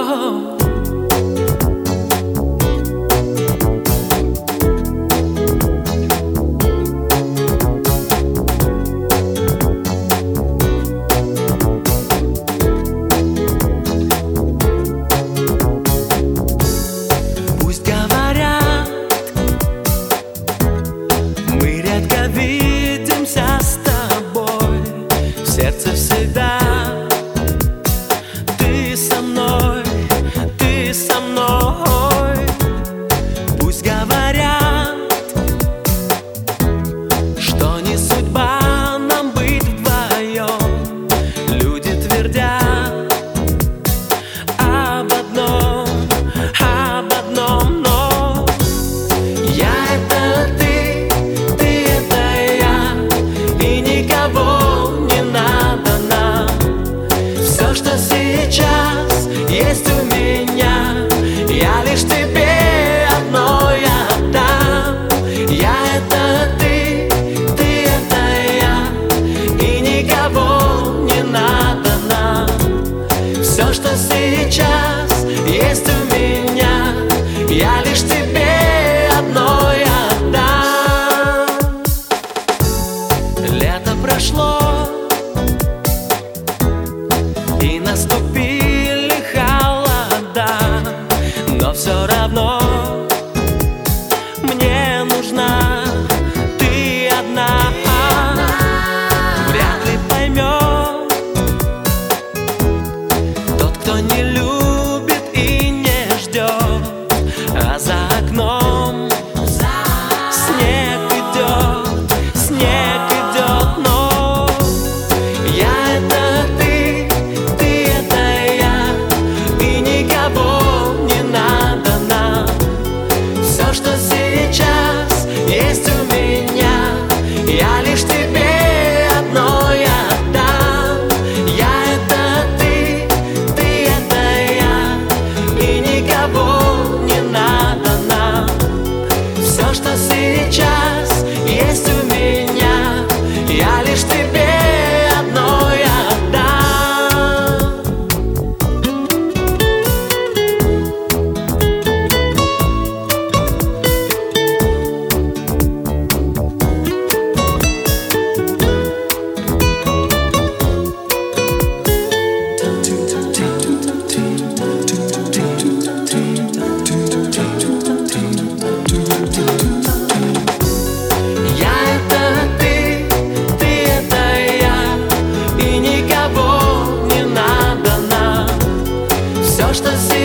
Пусть говорят, мы редко видимся с тобой, в сердце всегда ты со мной, ты со мной. Пусть говорят, что не судьба нам быть вдвоем. Люди твердят об одном, но я — это ты — это я, и никого не надо нам. Все, что сейчас есть у меня, я лишь тебе одной отдам. Я — это ты — это я, и никого не надо нам. Все, что сейчас есть у меня, я лишь тебе одной отдам. Лето прошло, и наступили холода, но все равно мне нужна ты одна. Вряд ли поймет тот, кто не любит и не ждет, а за окном снег идет, но я — это ты — это я, и никого не надо нам. Все, что сейчас есть у меня, я лишь тебе одной отдам. Я — это ты — это я, и никого не надо нам. Все, что сейчас есть у меня, я лишь тебе одной отдам. Я — это ты — это я, и никого не надо нам. Все, что сейчас